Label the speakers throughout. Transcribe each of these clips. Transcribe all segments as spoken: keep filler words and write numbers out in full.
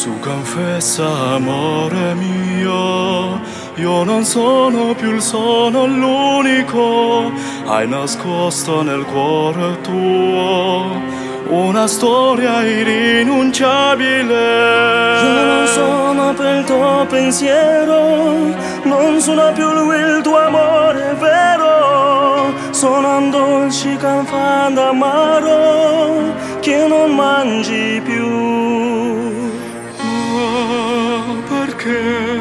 Speaker 1: Tu confessa, amore mio, io non sono più il solo, l'unico. Hai nascosto nel cuore tuo una storia irrinunciabile.
Speaker 2: Io non sono per il tuo pensiero, non sono più lui il tuo amore vero. Sono un dolce campano amaro che non mangi più.
Speaker 1: Ma perché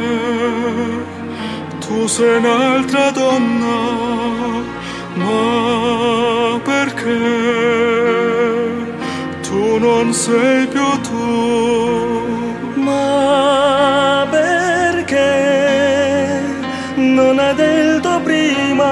Speaker 1: tu sei un'altra donna? Ma perché tu non sei più tu?
Speaker 2: Ma perché non hai detto prima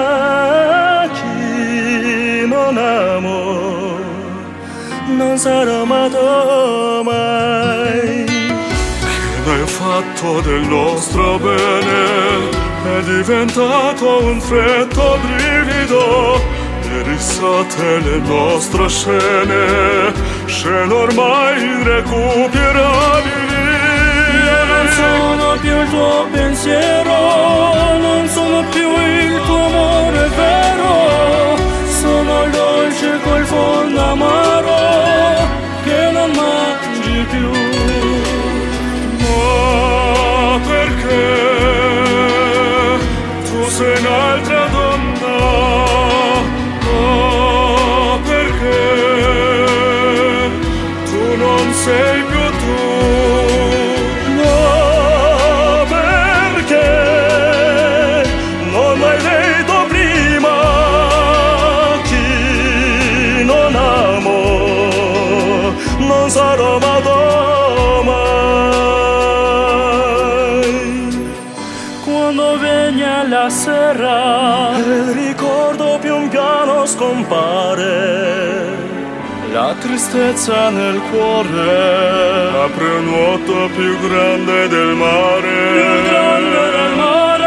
Speaker 2: che non amo, non sarò amato mai.
Speaker 1: Che hai fatto del nostro bene, è diventato un freddo brivido. E risate le nostre scene, scene ormai irrecuperabili.
Speaker 2: Io non sono più il tuo pensiero, non sono più il tuo amore vero. Sono il dolce col fondo amaro che non mangi più.
Speaker 1: Ma perché tu sei un'altra donna? Sei più tu.
Speaker 2: No, perché non hai detto prima che non amo, non sarò amato mai. Quando viene la sera, il ricordo pian piano scompare.
Speaker 1: La tristezza nel cuore apre un vuoto più grande del mare.
Speaker 2: Più grande del mare.